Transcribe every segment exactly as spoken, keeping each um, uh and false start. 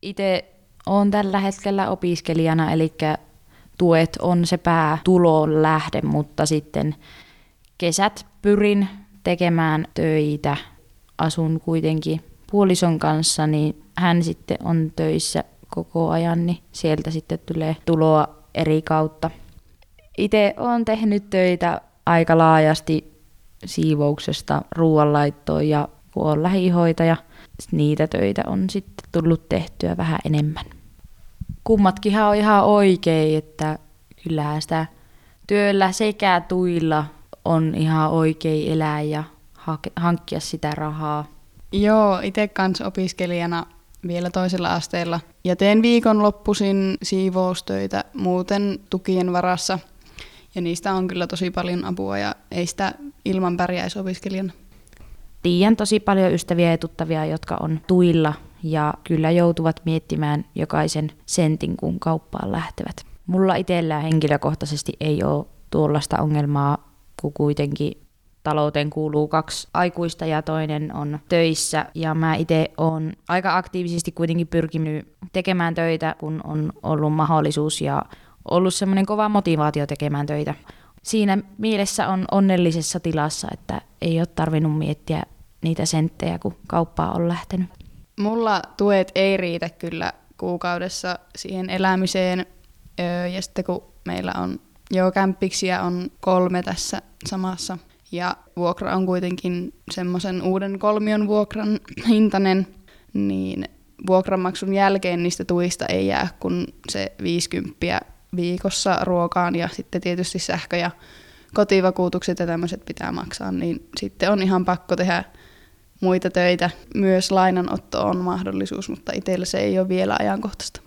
Itse olen tällä hetkellä opiskelijana, eli tuet on se päätulon lähde, mutta sitten kesät pyrin tekemään töitä. Asun kuitenkin puolison kanssa, niin hän sitten on töissä koko ajan, niin sieltä sitten tulee tuloa eri kautta. Itse olen tehnyt töitä aika laajasti siivouksesta ruoanlaittoon ja kun olen lähihoitaja, niitä töitä on sitten tullut tehtyä vähän enemmän. Kummatkinhan on ihan oikein, että kyllähän sitä työllä sekä tuilla on ihan oikein elää ja hankkia sitä rahaa. Joo, itse kanssa opiskelijana vielä toisella asteella ja teen viikonloppuisin siivoustöitä muuten tukien varassa. Ja niistä on kyllä tosi paljon apua ja ei sitä ilman pärjäisi opiskelijana. Tiedän tosi paljon ystäviä ja tuttavia, jotka on tuilla ja kyllä joutuvat miettimään jokaisen sentin, kun kauppaan lähtevät. Mulla itsellään henkilökohtaisesti ei ole tuollaista ongelmaa, kun kuitenkin talouteen kuuluu kaksi aikuista ja toinen on töissä. Ja mä itse olen aika aktiivisesti kuitenkin pyrkinyt tekemään töitä, kun on ollut mahdollisuus ja ollut semmoinen kova motivaatio tekemään töitä. Siinä mielessä on onnellisessa tilassa, että ei ole tarvinnut miettiä niitä senttejä, kun kauppaa on lähtenyt. Mulla tuet ei riitä kyllä kuukaudessa siihen elämiseen. Ja sitten kun meillä on jo kämppiksiä on kolme tässä samassa. Ja vuokra on kuitenkin semmoisen uuden kolmion vuokran hintainen, niin vuokranmaksun jälkeen niistä tuista ei jää kun se viisikymppiä viikossa ruokaan ja sitten tietysti sähkö ja kotivakuutukset ja tämmöiset pitää maksaa, niin sitten on ihan pakko tehdä muita töitä. Myös lainanotto on mahdollisuus, mutta itsellä se ei ole vielä ajankohtaista.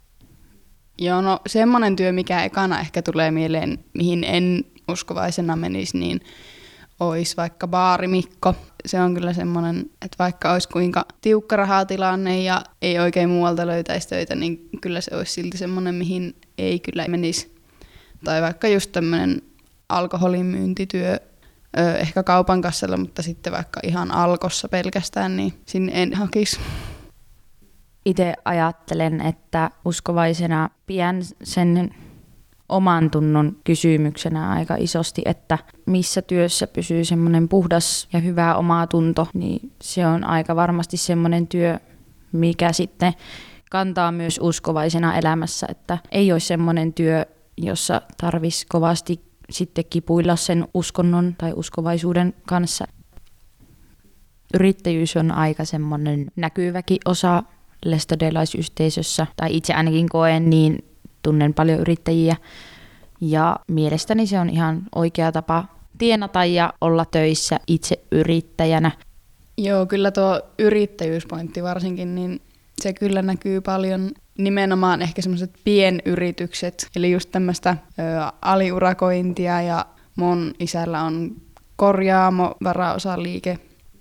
Joo, no semmoinen työ, mikä ekana ehkä tulee mieleen, mihin en uskovaisena menisi, niin olisi vaikka baarimikko. Se on kyllä semmoinen, että vaikka olisi kuinka tiukka rahatilanne ja ei oikein muualta löytäisi töitä, niin kyllä se olisi silti semmoinen, mihin ei kyllä menisi. Tai vaikka just tämmöinen alkoholin myyntityö, ehkä kaupan kassalla, mutta sitten vaikka ihan Alkossa pelkästään, niin sinne en hakisi. Itse ajattelen, että uskovaisena pidän sen oman tunnon kysymyksenä aika isosti, että missä työssä pysyy semmoinen puhdas ja hyvä omatunto, niin se on aika varmasti semmoinen työ, mikä sitten kantaa myös uskovaisena elämässä, että ei ole semmoinen työ, jossa tarvitsisi kovasti sitten kipuilla sen uskonnon tai uskovaisuuden kanssa. Yrittäjyys on aika semmoinen näkyväkin osa lestadiolaisyhteisössä, tai itse ainakin koen, niin tunnen paljon yrittäjiä, ja mielestäni se on ihan oikea tapa tienata ja olla töissä itse yrittäjänä. Joo, kyllä tuo yrittäjyyspointti varsinkin, niin se kyllä näkyy paljon nimenomaan ehkä semmoiset pienyritykset, eli just tämmöistä aliurakointia, ja mun isällä on korjaamo, varaosaliike.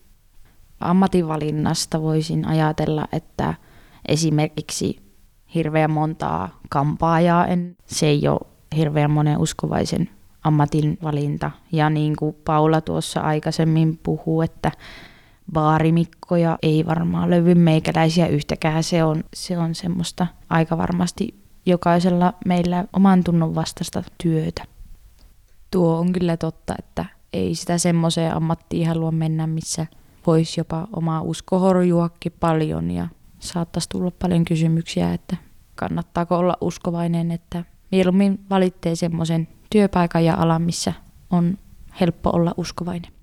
Ammatinvalinnasta voisin ajatella, että esimerkiksi hirveän montaa kampaajaa, en, se ei ole hirveän monen uskovaisen ammatin valinta. Ja niin kuin Paula tuossa aikaisemmin puhuu, että baarimikkoja ei varmaan löydy meikäläisiä yhtäkään. Se on, se on semmoista aika varmasti jokaisella meillä oman tunnon vastaista työtä. Tuo on kyllä totta, että ei sitä semmoiseen ammattiin halua mennä, missä voisi jopa omaa usko horjuakin paljon ja saattaisi tulla paljon kysymyksiä, että kannattaako olla uskovainen, että mieluummin valitsee semmoisen työpaikan ja alan, missä on helppo olla uskovainen.